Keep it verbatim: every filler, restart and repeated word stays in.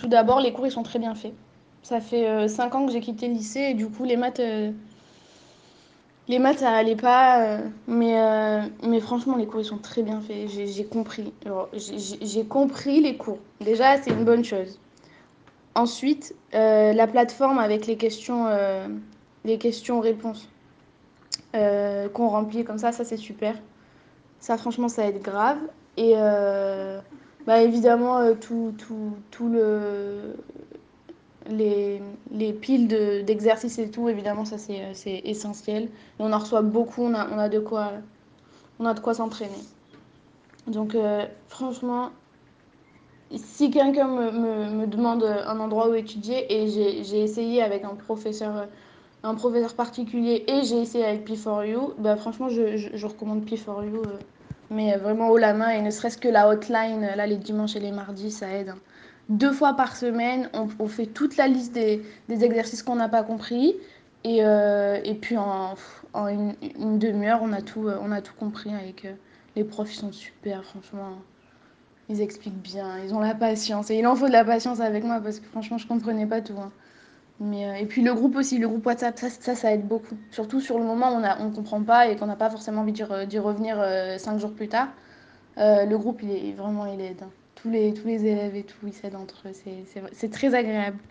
Tout d'abord, les cours, ils sont très bien faits. Ça fait euh, cinq ans que j'ai quitté le lycée et du coup, les maths, euh, les maths, ça allait pas. Euh, mais, euh, mais franchement, les cours, ils sont très bien faits. J'ai j'ai compris. Alors, J'ai j'ai- j'ai compris les cours. Déjà, c'est une bonne chose. Ensuite, euh, la plateforme avec les questions, euh, les questions-réponses euh, qu'on remplit comme ça, ça c'est super. Ça, franchement, ça aide grave. Et euh, bah, évidemment, euh, tout, tout, tout le, les, les piles de- d'exercices et tout, évidemment, ça c'est euh, c'est essentiel. Et on en reçoit beaucoup, on a, on a de quoi, on a de quoi s'entraîner. Donc, euh, franchement, si quelqu'un me, me, me demande un endroit où étudier, et j'ai j'ai essayé avec un professeur, un professeur particulier et j'ai essayé avec P quatre U, bah, franchement, je, je, je recommande P quatre U. Euh, mais vraiment haut la main, et ne serait-ce que la hotline, là, les dimanches et les mardis, ça aide, hein. Deux fois par semaine, on, on fait toute la liste des, des exercices qu'on n'a pas compris. Et, euh, et puis en, en une, une demi-heure, on, a tout, on a tout compris avec euh, les profs, ils sont super, franchement. Ils expliquent bien, ils ont la patience. Et il en faut de la patience avec moi parce que franchement, je comprenais pas tout, hein. Mais, euh, et puis le groupe aussi, le groupe WhatsApp, ça, ça, ça aide beaucoup. Surtout sur le moment où on ne on comprend pas et qu'on n'a pas forcément envie d'y re, revenir euh, cinq jours plus tard. Euh, le groupe, il est vraiment, il aide, hein. Tous les, tous les élèves et tout, ils s'aident entre eux. C'est très agréable.